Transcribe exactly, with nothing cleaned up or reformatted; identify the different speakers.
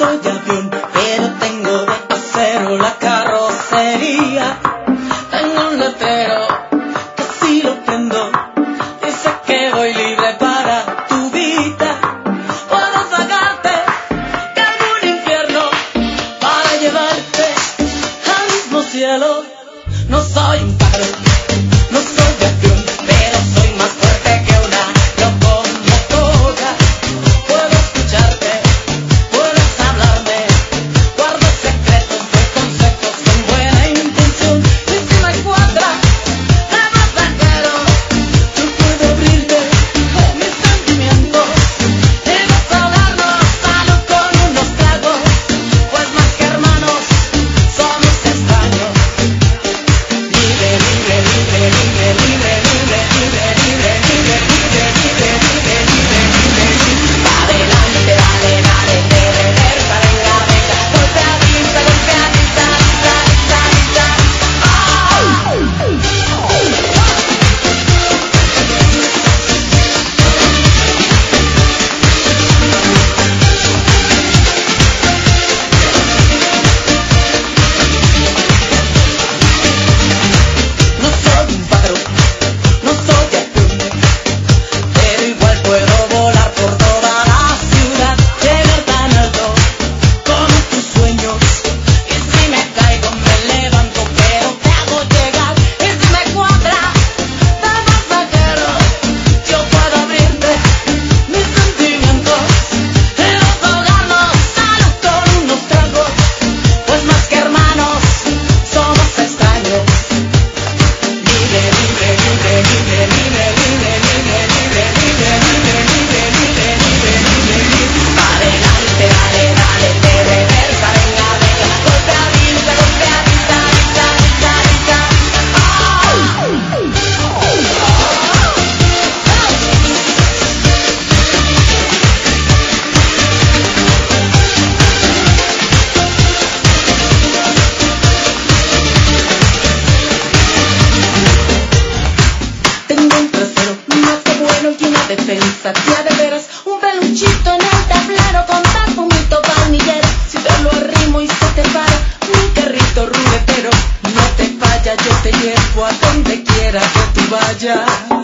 Speaker 1: soy de avión, pero tengo de acero la carrocería. Tengo un letrero que si lo prendo dice que voy libre para tu vida. Puedo sacarte de algún infierno para llevarte al mismo cielo. No soy un pájaro, no soy de avión, pero soy más fuerte que una locomotora. Puedo escucharte, puedes hablarme, guardo secretos de conceptos con buena intención. Y si me encuentras de pasajero, yo puedo abrirte de mis sentimientos y desahogarnos. Salud con unos tragos, pues más que hermanos somos extraños. Libre, libre, libre, libre, libre, libre, libre, libre, libre, libre, libre, libre, libre, libre. Pa' adelante, dale, dale, de reversa, venga, venga, golpeadita, golpeadita, dita, dita, dita. No soy un pájaro, no soy de avión, pero igual puedo volar por toda la ciudad, llegar tan alto como tus sueños. Y si me caigo me levanto, pero te hago llegar. Y si me encuentras de pasajero, yo puedo abrirte mis sentimientos y desahogarnos. Salud con unos tragos, pues más que hermanos somos extraños. Libre, libre, libre, libre, libre, libre, libre, libre, libre, libre, libre, libre, libre, libre, libre. Pa' adelante, dale, dale, de reversa, venga, venga, golpeadita, golpeadita, dita, dita, dita. Tengo un trasero más que bueno y una defensa tía de veras, un peluchito en el tablero con perfumito vainillero. Si te lo arrimo y se te para mi carrito ruletero, no te falla, yo te llevo a donde quiera que tú vayas.